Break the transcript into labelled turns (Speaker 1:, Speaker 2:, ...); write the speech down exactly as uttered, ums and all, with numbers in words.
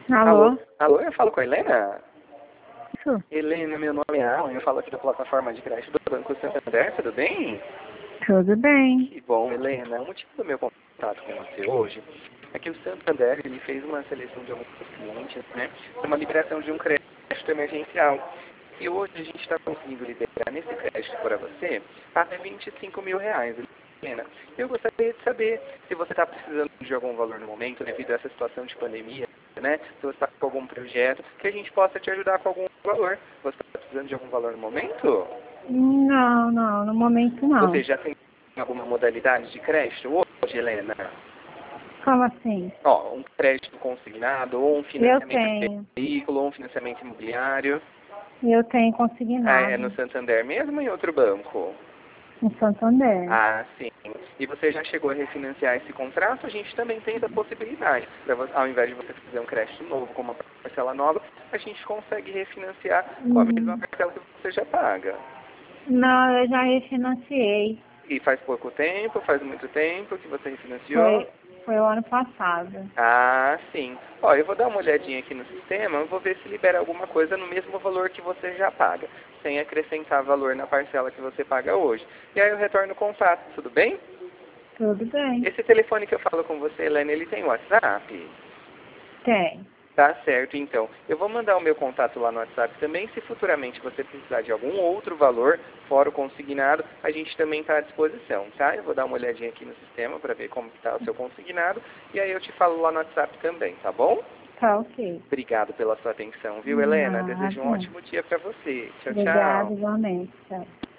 Speaker 1: Alô?
Speaker 2: Alô? Alô, eu falo com a Helena?
Speaker 1: Isso.
Speaker 2: Helena, meu nome é Alan, eu falo aqui da plataforma de crédito do Banco Santander, tudo bem?
Speaker 1: Tudo bem.
Speaker 2: Que bom, Helena. O motivo do meu contato com você hoje é que o Santander ele fez uma seleção de alguns clientes, né, para uma liberação de um crédito emergencial. E hoje a gente está conseguindo liberar nesse crédito para você até vinte e cinco mil reais, Helena. Eu gostaria de saber se você está precisando de algum valor no momento, devido a essa situação de pandemia, né? Se você está com algum projeto, que a gente possa te ajudar com algum valor. Você está precisando de algum valor no momento?
Speaker 1: Não, não, no momento
Speaker 2: Você
Speaker 1: não.
Speaker 2: já tem alguma modalidade de crédito hoje, Helena?
Speaker 1: Como assim?
Speaker 2: Ó, um crédito consignado, ou um
Speaker 1: Eu
Speaker 2: financiamento de
Speaker 1: tenho.
Speaker 2: veículo, ou um financiamento imobiliário.
Speaker 1: Eu tenho
Speaker 2: Ah, é no
Speaker 1: consignado
Speaker 2: Santander mesmo ou em outro banco?
Speaker 1: em Santander.
Speaker 2: Ah, sim. E você já chegou a refinanciar esse contrato? A gente também tem essa possibilidade. Pra vo- ao invés de você fazer um crédito novo com uma parcela nova, a gente consegue refinanciar com a mesma
Speaker 1: Hum,
Speaker 2: parcela que você já paga.
Speaker 1: Não, eu já refinanciei.
Speaker 2: E faz pouco tempo, faz muito tempo que você refinanciou?
Speaker 1: Foi, foi o ano passado.
Speaker 2: Ah, sim. Ó, eu vou dar uma olhadinha aqui no sistema, eu vou ver se libera alguma coisa no mesmo valor que você já paga, sem acrescentar valor na parcela que você paga hoje. E aí eu retorno o contato, tudo bem?
Speaker 1: Tudo bem.
Speaker 2: Esse telefone que eu falo com você, Helena, ele tem WhatsApp?
Speaker 1: Tem.
Speaker 2: Tá certo, então. Eu vou mandar o meu contato lá no WhatsApp também. Se futuramente você precisar de algum outro valor, fora o consignado, a gente também está à disposição, tá? Eu vou dar uma olhadinha aqui no sistema para ver como está o seu consignado. E aí eu te falo lá no WhatsApp também, tá bom?
Speaker 1: Tá ok.
Speaker 2: Obrigado pela sua atenção, viu, Helena? Desejo um
Speaker 1: Nada.
Speaker 2: ótimo dia para você. Tchau,
Speaker 1: Obrigada
Speaker 2: tchau.
Speaker 1: igualmente. Tchau.